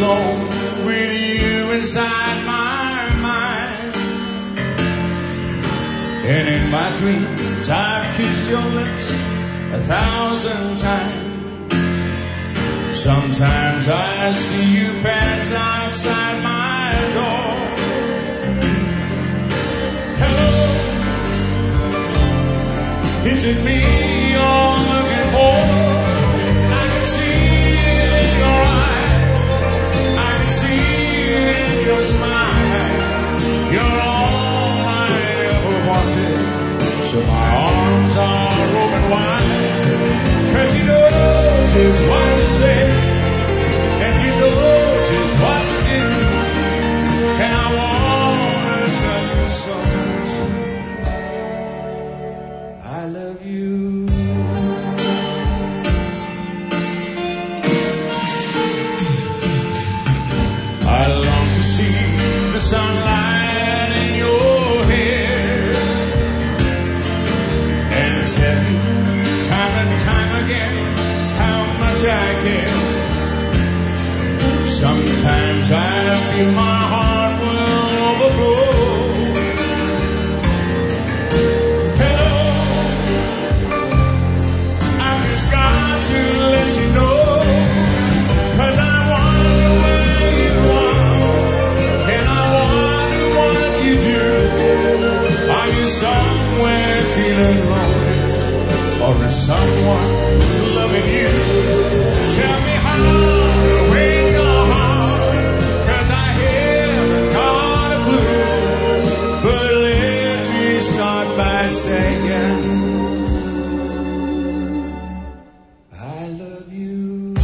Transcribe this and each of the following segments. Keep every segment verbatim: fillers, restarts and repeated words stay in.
alone with you inside my mind. And in my dreams I've kissed your lips a thousand times. Sometimes I see you pass outside my door. Hello, is it me you're looking for? I can see it in your eyes, I can see it in your smile. You're all I ever wanted, so my arms are open wide. Cause you know just what to say, and you know just what to do. And I wanna tell you so much, I love you. I long to see the sunlight in your hair and tell you time and time again how much I care. Sometimes I feel my heart will overflow. Hello, I've just got to let you know, cause I wonder where you are, and I wonder what you do. Are you somewhere feeling lonely, or is someone loving you? Tell me how to win your heart, cause I haven't got a clue. But let me start by saying I love you.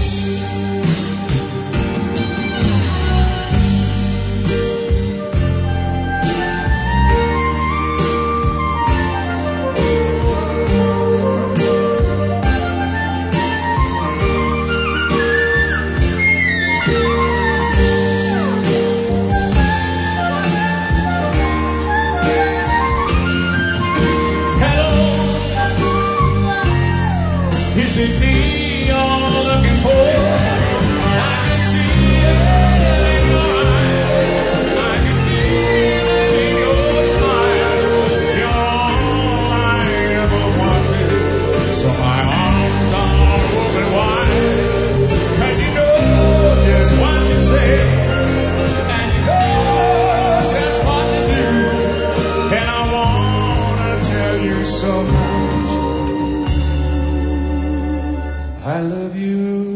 Is it me you're looking for? I can see it in your eyes, I can feel it in your smile. You're all I ever wanted, so my arms are open wide. Cause you know just what to say, and you know just what to do. And I wanna tell you so much, I love you.